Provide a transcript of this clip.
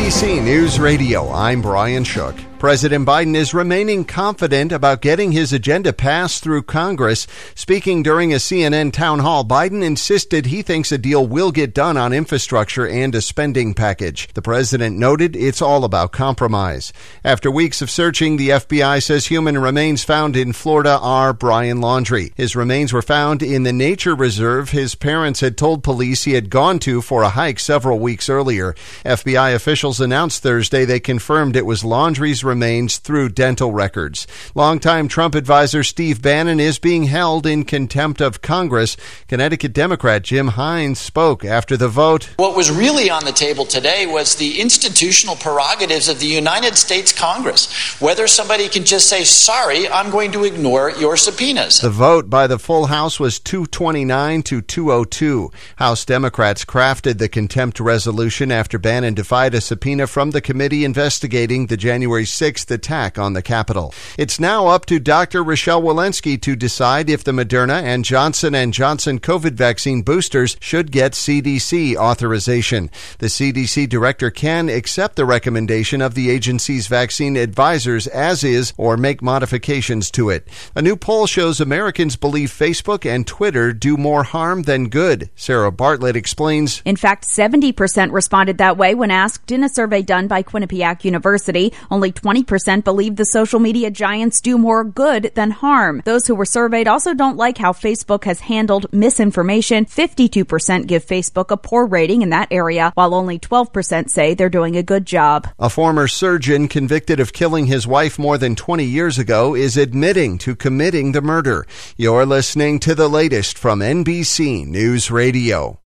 NBC News Radio, I'm Brian Shook. President Biden is remaining confident about getting his agenda passed through Congress. Speaking during a CNN town hall, Biden insisted he thinks a deal will get done on infrastructure and a spending package. The president noted it's all about compromise. After weeks of searching, the FBI says human remains found in Florida are Brian Laundrie. His remains were found in the nature reserve his parents had told police he had gone to for a hike several weeks earlier. FBI officials announced Thursday they confirmed it was Laundrie's remains through dental records. Longtime Trump advisor Steve Bannon is being held in contempt of Congress. Connecticut Democrat Jim Hines spoke after the vote. What was really on the table today was the institutional prerogatives of the United States Congress. Whether somebody can just say, sorry, I'm going to ignore your subpoenas. The vote by the full House was 229 to 202. House Democrats crafted the contempt resolution after Bannon defied a subpoena from the committee investigating the January 6th attack on the Capitol. It's now up to Dr. Rochelle Walensky to decide if the Moderna and Johnson & Johnson COVID vaccine boosters should get CDC authorization. The CDC director can accept the recommendation of the agency's vaccine advisors as is or make modifications to it. A new poll shows Americans believe Facebook and Twitter do more harm than good. Sarah Bartlett explains. In fact, 70% responded that way when asked in a survey done by Quinnipiac University. Only 20% believe the social media giants do more good than harm. Those who were surveyed also don't like how Facebook has handled misinformation. 52% give Facebook a poor rating in that area, while only 12% say they're doing a good job. A former surgeon convicted of killing his wife more than 20 years ago is admitting to committing the murder. You're listening to the latest from NBC News Radio.